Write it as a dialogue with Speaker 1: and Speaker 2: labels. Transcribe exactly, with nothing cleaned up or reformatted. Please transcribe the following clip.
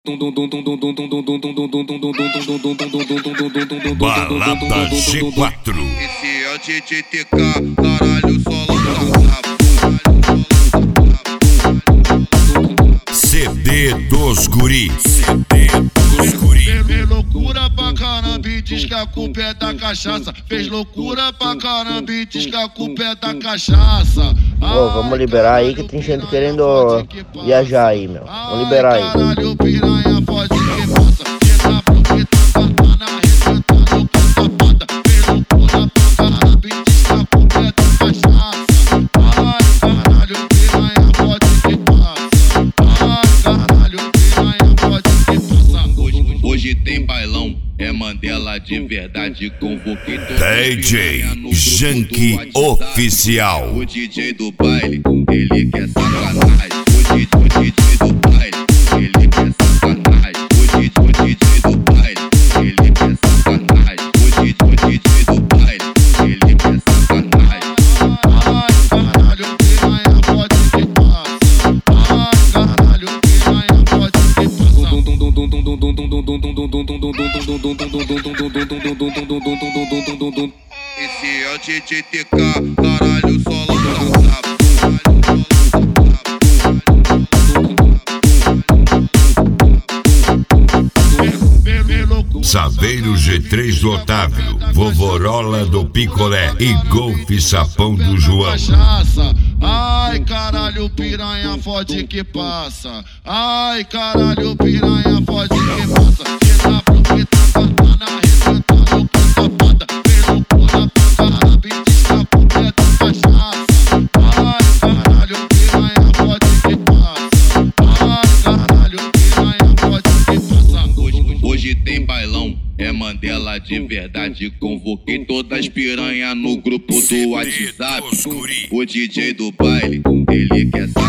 Speaker 1: Balada G quatro.
Speaker 2: Esse é o D J T K, caralho, só
Speaker 1: C D dos guri. C D dos guri.
Speaker 2: Fez loucura pra caramba e diz que a culpa é da cachaça. Fez loucura pra caramba e diz que a culpa é da cachaça.
Speaker 3: Pô, vamos liberar aí que tem gente querendo viajar aí, meu. Vamos liberar aí.
Speaker 2: Caralho, piranha, pode que passa. Chega pro que tá na rede, tá no canta-pata. Fez loucura pra caramba e diz que a culpa é da cachaça. Ai, caralho, piranha, pode que passa. Ai, caralho, piranha, pode que passa. Hoje, hoje tem bailão, é Mandela de verdade. Convoquei todo
Speaker 1: D J Janky Oficial.
Speaker 2: O D J do baile, ele quer sacanagem. O D J, o D J do baile, ele quer sacanagem. O D J, o D J do baile, ele quer sacanagem. O D J, o D J do baile, ele quer sacanagem. Ai, caralho, piranha, pode que passa. Ai, caralho, piranha, pode que passa. Esse é o D J T K, caralho, solo
Speaker 1: Saveiro G três do Otávio, Vovorola do Picolé e Golfe Sapão do João.
Speaker 2: Ai, caralho, piranha, fode que passa. Ai, caralho, piranha, fode que passa. Chega pro que tá na rede, tá no canta-pata. Fez loucura pra caramba e diz que a culpa é da cachaça. Ai, caralho, piranha, fode que passa. Ai, caralho, piranha, fode que passa. Hoje, hoje tem bailão, é Mandela de verdade. Convoquei todas as piranhas no grupo do WhatsApp. O D J do baile, ele quer